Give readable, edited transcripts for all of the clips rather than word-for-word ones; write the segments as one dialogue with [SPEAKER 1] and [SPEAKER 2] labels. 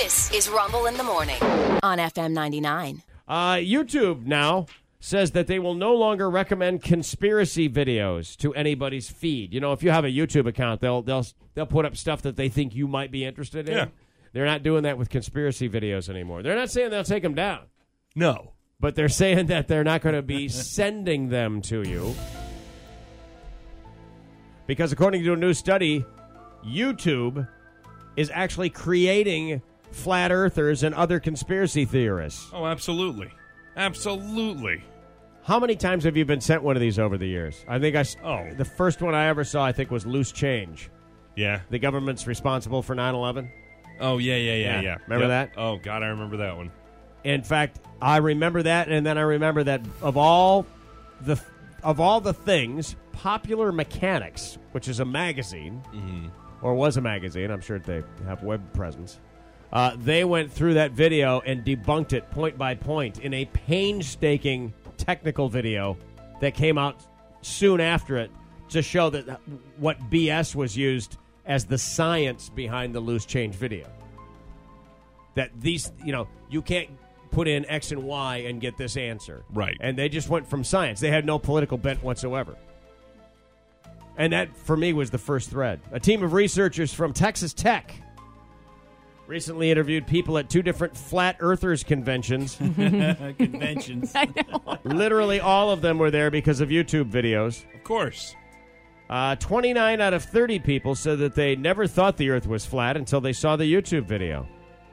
[SPEAKER 1] This is Rumble in the Morning on FM 99.
[SPEAKER 2] YouTube now says that they will no longer recommend conspiracy videos to anybody's feed. You know, if you have a YouTube account, they'll put up stuff that they think you might be interested in.
[SPEAKER 3] Yeah.
[SPEAKER 2] They're not doing that with conspiracy videos anymore. They're not saying they'll take them down.
[SPEAKER 3] No.
[SPEAKER 2] But they're saying that they're not going to be sending them to you. Because according to a new study, YouTube is actually creating flat earthers and other conspiracy theorists.
[SPEAKER 3] Oh, absolutely. Absolutely.
[SPEAKER 2] How many times have you been sent one of these over the years? I think the first one I ever saw, I think, was Loose Change.
[SPEAKER 3] Yeah.
[SPEAKER 2] The government's responsible for 9/11.
[SPEAKER 3] Oh, yeah.
[SPEAKER 2] Remember that?
[SPEAKER 3] Oh, God, I remember that one.
[SPEAKER 2] In fact, I remember that, and then I remember that of all the things, Popular Mechanics, which is a magazine, or was a magazine, I'm sure they have web presence, they went through that video and debunked it point by point in a painstaking technical video that came out soon after it to show that what BS was used as the science behind the Loose Change video. That these, you can't put in X and Y and get this answer.
[SPEAKER 3] Right.
[SPEAKER 2] And they just went from science. They had no political bent whatsoever. And that, for me, was the first thread. A team of researchers from Texas Tech recently interviewed people at two different Flat Earthers conventions.
[SPEAKER 4] Conventions.
[SPEAKER 1] I know.
[SPEAKER 2] Literally all of them were there because of YouTube videos.
[SPEAKER 3] Of course.
[SPEAKER 2] 29 out of 30 people said that they never thought the Earth was flat until they saw the YouTube video.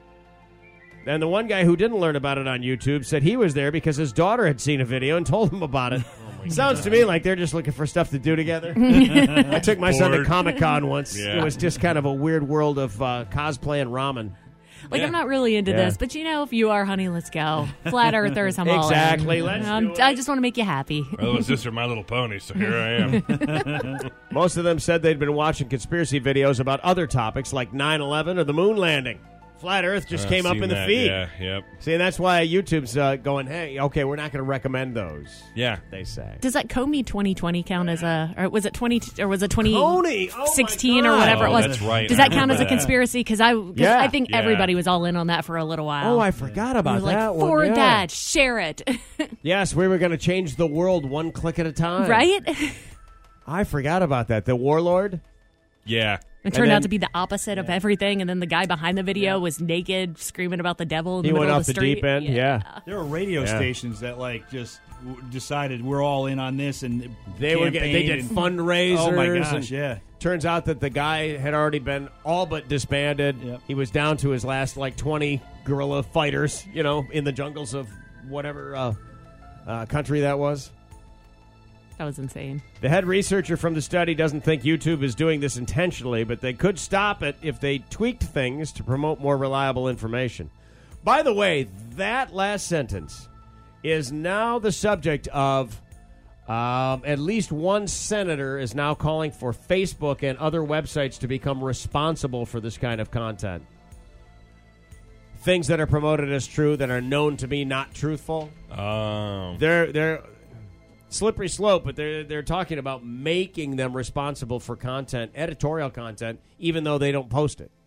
[SPEAKER 2] And the one guy who didn't learn about it on YouTube said he was there because his daughter had seen a video and told him about it. Sounds to me like they're just looking for stuff to do together. I took my son to Comic-Con once.
[SPEAKER 3] Yeah.
[SPEAKER 2] It was just kind of a weird world of cosplay and ramen.
[SPEAKER 5] I'm not really into this, but if you are, honey, let's go. Flat Earthers, I'm
[SPEAKER 2] Exactly,
[SPEAKER 5] all in.
[SPEAKER 2] let's do it.
[SPEAKER 5] I just want to make you happy.
[SPEAKER 3] Well, it was just My Little Pony, so here I am.
[SPEAKER 2] Most of them said they'd been watching conspiracy videos about other topics like 9/11 or the moon landing. Flat Earth just came up in the feed.
[SPEAKER 3] Yeah, yep.
[SPEAKER 2] See, and that's why YouTube's going, hey, okay, we're not going to recommend those.
[SPEAKER 3] Yeah.
[SPEAKER 2] They say.
[SPEAKER 5] Does that Comey 2020 count as or was it 20, or was it
[SPEAKER 2] Coney!
[SPEAKER 5] 2016
[SPEAKER 2] Oh,
[SPEAKER 5] or whatever it was?
[SPEAKER 3] That's right.
[SPEAKER 5] Does that count as a conspiracy? Because I think
[SPEAKER 3] Yeah.
[SPEAKER 5] everybody was all in on that for a little while.
[SPEAKER 2] Oh, I forgot
[SPEAKER 5] We
[SPEAKER 2] about
[SPEAKER 5] were
[SPEAKER 2] that
[SPEAKER 5] like,
[SPEAKER 2] one.
[SPEAKER 5] forward
[SPEAKER 2] yeah.
[SPEAKER 5] that, share it.
[SPEAKER 2] Yes, we were going to change the world one click at a time.
[SPEAKER 5] Right?
[SPEAKER 2] I forgot about that. The warlord?
[SPEAKER 3] Yeah.
[SPEAKER 5] It turned
[SPEAKER 2] then-
[SPEAKER 5] out to be the opposite of everything, and then the guy behind the video was naked, screaming about the devil in
[SPEAKER 2] He
[SPEAKER 5] the
[SPEAKER 2] went
[SPEAKER 5] middle
[SPEAKER 2] off
[SPEAKER 5] of the
[SPEAKER 2] the
[SPEAKER 5] street.
[SPEAKER 2] deep end, yeah.
[SPEAKER 4] There were radio
[SPEAKER 2] Yeah.
[SPEAKER 4] stations that just decided we're all in on this, and
[SPEAKER 2] They did
[SPEAKER 4] and-
[SPEAKER 2] fundraisers.
[SPEAKER 4] Oh my
[SPEAKER 2] and
[SPEAKER 4] gosh, yeah.
[SPEAKER 2] Turns out that the guy had already been all but disbanded.
[SPEAKER 4] Yep.
[SPEAKER 2] He was down to his last 20 guerrilla fighters, in the jungles of whatever country that was.
[SPEAKER 5] That was insane.
[SPEAKER 2] The head researcher from the study doesn't think YouTube is doing this intentionally, but they could stop it if they tweaked things to promote more reliable information. By the way, that last sentence is now the subject of at least one senator is now calling for Facebook and other websites to become responsible for this kind of content. Things that are promoted as true that are known to be not truthful. They're slippery slope, but they're talking about making them responsible for content, editorial content, even though they don't post it.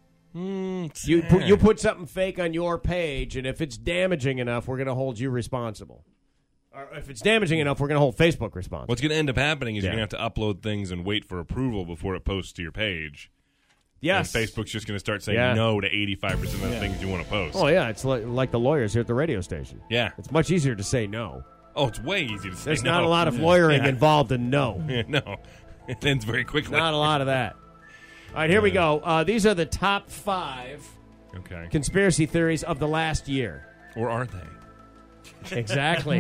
[SPEAKER 2] You put something fake on your page, and if it's damaging enough, we're going to hold you responsible. Or if it's damaging enough, we're going to hold Facebook responsible.
[SPEAKER 3] What's going to end up happening is
[SPEAKER 2] Yeah.
[SPEAKER 3] you're going to have to upload things and wait for approval before it posts to your page.
[SPEAKER 2] Yes.
[SPEAKER 3] And Facebook's just going to start saying
[SPEAKER 2] Yeah.
[SPEAKER 3] no to 85% of the things you want to post.
[SPEAKER 2] Oh, yeah, it's like the lawyers here at the radio station.
[SPEAKER 3] Yeah.
[SPEAKER 2] It's much easier to say no.
[SPEAKER 3] Oh, it's way easier to say
[SPEAKER 2] There's
[SPEAKER 3] no.
[SPEAKER 2] not a lot of lawyering
[SPEAKER 3] Yeah.
[SPEAKER 2] involved in no.
[SPEAKER 3] Yeah, no. It ends very quickly.
[SPEAKER 2] Not a lot of that. All right, here we go. These are the top 5
[SPEAKER 3] Okay.
[SPEAKER 2] conspiracy theories of the last year.
[SPEAKER 3] Or are they?
[SPEAKER 2] Exactly.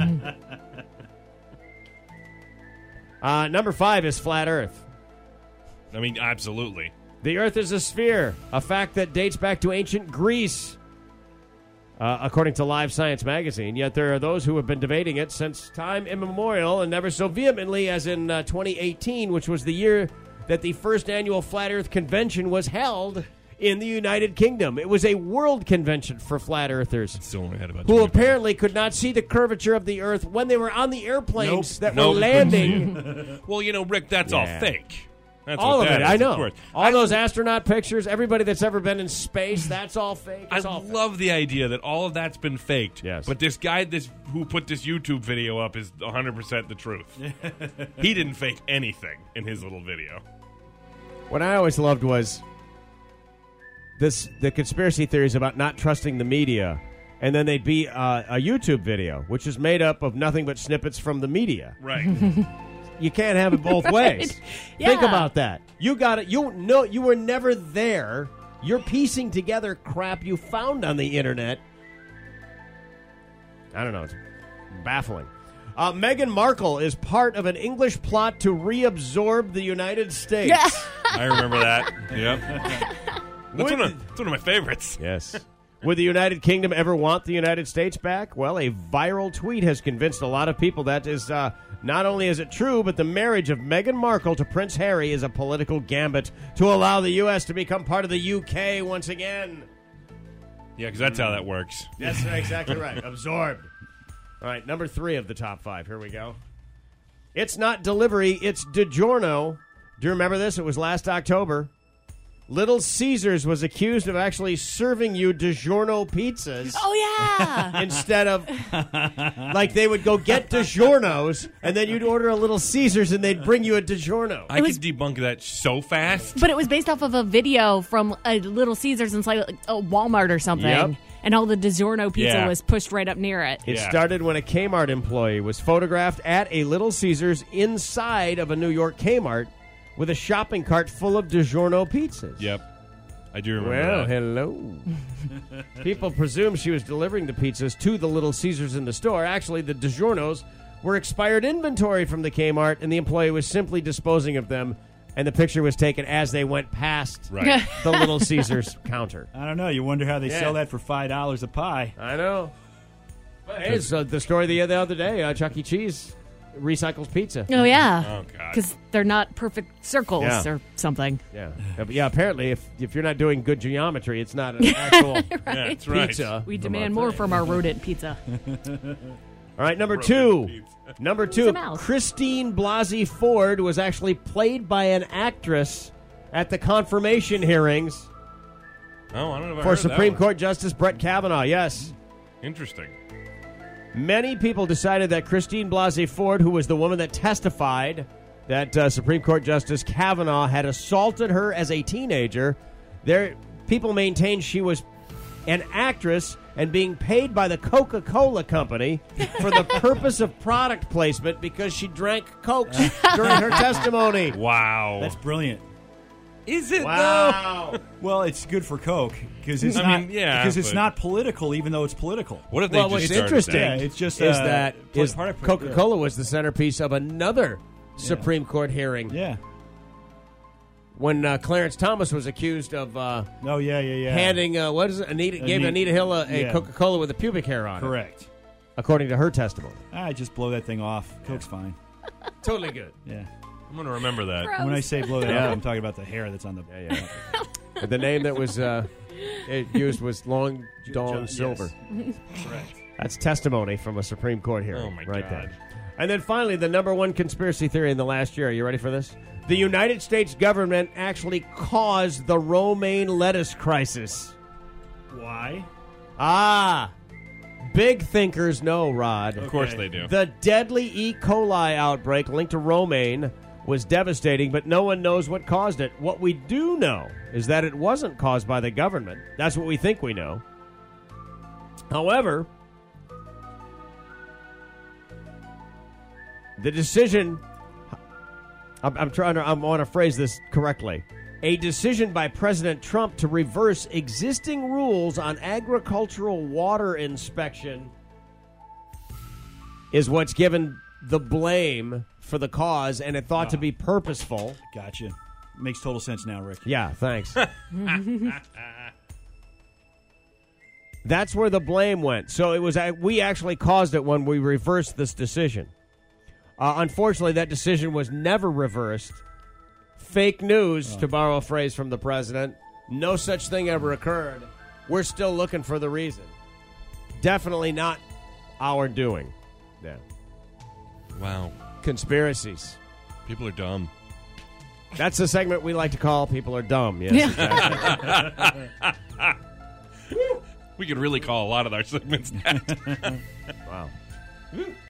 [SPEAKER 2] Number 5 is flat Earth.
[SPEAKER 3] I mean, absolutely.
[SPEAKER 2] The Earth is a sphere, a fact that dates back to ancient Greece, according to Live Science magazine. Yet there are those who have been debating it since time immemorial, and never so vehemently as in 2018, which was the year that the first annual Flat Earth Convention was held in the United Kingdom. It was a world convention for flat earthers
[SPEAKER 3] Still only had about
[SPEAKER 2] who
[SPEAKER 3] 25.
[SPEAKER 2] apparently could not see the curvature of the Earth when they were on the airplanes that were
[SPEAKER 3] Nope.
[SPEAKER 2] landing.
[SPEAKER 3] Well, Rick, that's all
[SPEAKER 2] Yeah.
[SPEAKER 3] fake. That's
[SPEAKER 2] All
[SPEAKER 3] what
[SPEAKER 2] of
[SPEAKER 3] that
[SPEAKER 2] it,
[SPEAKER 3] is,
[SPEAKER 2] I
[SPEAKER 3] of
[SPEAKER 2] know.
[SPEAKER 3] course.
[SPEAKER 2] All those astronaut pictures, everybody that's ever been in space, that's all fake.
[SPEAKER 3] I
[SPEAKER 2] It's all fake.
[SPEAKER 3] love the idea that all of that's been faked.
[SPEAKER 2] Yes.
[SPEAKER 3] But this guy who put this YouTube video up is 100% the truth. He didn't fake anything in his little video.
[SPEAKER 2] What I always loved was the conspiracy theories about not trusting the media, and then they'd be a YouTube video, which is made up of nothing but snippets from the media.
[SPEAKER 3] Right.
[SPEAKER 2] You can't have it both ways.
[SPEAKER 5] Yeah.
[SPEAKER 2] Think about that. You got it. You were never there. You're piecing together crap you found on the internet. I don't know. It's baffling. Meghan Markle is part of an English plot to reabsorb the United States.
[SPEAKER 3] I remember that. Yep. That's one of my favorites.
[SPEAKER 2] Yes. Would the United Kingdom ever want the United States back? Well, a viral tweet has convinced a lot of people that is not only is it true, but the marriage of Meghan Markle to Prince Harry is a political gambit to allow the U.S. to become part of the UK once again.
[SPEAKER 3] Yeah, because that's how that works.
[SPEAKER 2] That's exactly right. Absorbed. All right, number 3 of the top 5. Here we go. It's not delivery, it's DiGiorno. Do you remember this? It was last October. Little Caesars was accused of actually serving you DiGiorno pizzas.
[SPEAKER 5] Oh, yeah.
[SPEAKER 2] Instead of, like, they would go get DiGiorno's, and then you'd order a Little Caesars, and they'd bring you a DiGiorno.
[SPEAKER 3] I could debunk that so fast.
[SPEAKER 5] But it was based off of a video from a Little Caesars inside like a Walmart or something.
[SPEAKER 2] Yep.
[SPEAKER 5] And all the DiGiorno pizza
[SPEAKER 3] Yeah.
[SPEAKER 5] was pushed right up near it.
[SPEAKER 2] It
[SPEAKER 3] Yeah.
[SPEAKER 2] started when a Kmart employee was photographed at a Little Caesars inside of a New York Kmart with a shopping cart full of DiGiorno pizzas.
[SPEAKER 3] Yep. I do remember
[SPEAKER 2] Well,
[SPEAKER 3] that.
[SPEAKER 2] hello. People presume she was delivering the pizzas to the Little Caesars in the store. Actually, the DiGiornos were expired inventory from the Kmart, and the employee was simply disposing of them, and the picture was taken as they went past
[SPEAKER 3] Right.
[SPEAKER 2] the Little Caesars counter.
[SPEAKER 4] I don't know. You wonder how they
[SPEAKER 2] Yeah.
[SPEAKER 4] sell that for $5 a pie.
[SPEAKER 2] I know. But hey, it's the story the other day. Chuck E. Cheese recycles pizza.
[SPEAKER 5] Oh, yeah.
[SPEAKER 3] Oh, God.
[SPEAKER 5] Because they're not perfect circles
[SPEAKER 2] Yeah.
[SPEAKER 5] or something.
[SPEAKER 2] Yeah. Yeah, apparently, if you're not doing good geometry, it's not an actual
[SPEAKER 3] Yeah, that's right.
[SPEAKER 2] pizza.
[SPEAKER 5] We
[SPEAKER 2] from
[SPEAKER 5] demand
[SPEAKER 2] a
[SPEAKER 5] more
[SPEAKER 2] thing.
[SPEAKER 5] from our rodent pizza.
[SPEAKER 2] All right, number
[SPEAKER 3] Rodent
[SPEAKER 2] 2.
[SPEAKER 3] pizza.
[SPEAKER 2] Number 2,
[SPEAKER 5] It's a mouse.
[SPEAKER 2] Christine Blasey Ford was actually played by an actress at the confirmation hearings
[SPEAKER 3] Oh, I don't know if I
[SPEAKER 2] for
[SPEAKER 3] heard that
[SPEAKER 2] Supreme
[SPEAKER 3] one.
[SPEAKER 2] Court Justice Brett Kavanaugh. Yes.
[SPEAKER 3] Interesting.
[SPEAKER 2] Many people decided that Christine Blasey Ford, who was the woman that testified that Supreme Court Justice Kavanaugh had assaulted her as a teenager, people maintained she was an actress and being paid by the Coca-Cola Company for the purpose of product placement because she drank Cokes during her testimony.
[SPEAKER 3] Wow.
[SPEAKER 4] That's brilliant.
[SPEAKER 3] Is it,
[SPEAKER 2] Wow.
[SPEAKER 4] Well, it's good for Coke because it's
[SPEAKER 3] I
[SPEAKER 4] not
[SPEAKER 3] mean, yeah,
[SPEAKER 4] because it's
[SPEAKER 3] but-
[SPEAKER 4] not political, even though it's political.
[SPEAKER 3] What if they
[SPEAKER 2] Well,
[SPEAKER 3] just
[SPEAKER 2] what's
[SPEAKER 3] started
[SPEAKER 2] interesting
[SPEAKER 3] saying-
[SPEAKER 4] Yeah, it's just
[SPEAKER 2] is that
[SPEAKER 4] part of-
[SPEAKER 2] Coca-Cola was the centerpiece of another Supreme Court hearing
[SPEAKER 4] Yeah.
[SPEAKER 2] when Clarence Thomas was accused of
[SPEAKER 4] Oh yeah.
[SPEAKER 2] handing what is it? Gave Anita Hill a
[SPEAKER 4] yeah.
[SPEAKER 2] Coca-Cola with a pubic hair on it,
[SPEAKER 4] Correct.
[SPEAKER 2] according to her testimony.
[SPEAKER 4] I just blow that thing off. Coke's fine.
[SPEAKER 2] Totally good.
[SPEAKER 4] Yeah.
[SPEAKER 3] I'm going to remember that.
[SPEAKER 5] Gross.
[SPEAKER 4] When I say blow that
[SPEAKER 2] Yeah.
[SPEAKER 4] off, I'm talking about the hair that's on the.
[SPEAKER 2] Yeah. The name that was used was Long Dawn
[SPEAKER 4] Yes.
[SPEAKER 2] Silver.
[SPEAKER 4] Correct.
[SPEAKER 2] That's testimony from a Supreme Court hearing.
[SPEAKER 3] Oh, my
[SPEAKER 2] right
[SPEAKER 3] God.
[SPEAKER 2] there. And then finally, the number one conspiracy theory in the last year. Are you ready for this? The United States government actually caused the romaine lettuce crisis.
[SPEAKER 4] Why?
[SPEAKER 2] Ah, big thinkers know, Rod.
[SPEAKER 3] Of course
[SPEAKER 4] Okay.
[SPEAKER 3] they do.
[SPEAKER 2] The deadly E. coli outbreak linked to romaine was devastating, but no one knows what caused it. What we do know is that it wasn't caused by the government. That's what we think we know. However, the decision, I want to phrase this correctly. A decision by President Trump to reverse existing rules on agricultural water inspection is what's given the blame for the cause, and it thought to be purposeful.
[SPEAKER 4] Gotcha. Makes total sense now, Rick.
[SPEAKER 2] Yeah, thanks. That's where the blame went. So it was we actually caused it when we reversed this decision. Unfortunately, that decision was never reversed. Fake news, to borrow a phrase from the president. No such thing ever occurred. We're still looking for the reason. Definitely not our doing. Yeah.
[SPEAKER 3] Wow.
[SPEAKER 2] Conspiracies.
[SPEAKER 3] People are dumb.
[SPEAKER 2] That's the segment we like to call People Are Dumb. Yes, exactly.
[SPEAKER 3] We could really call a lot of our segments that.
[SPEAKER 2] Wow.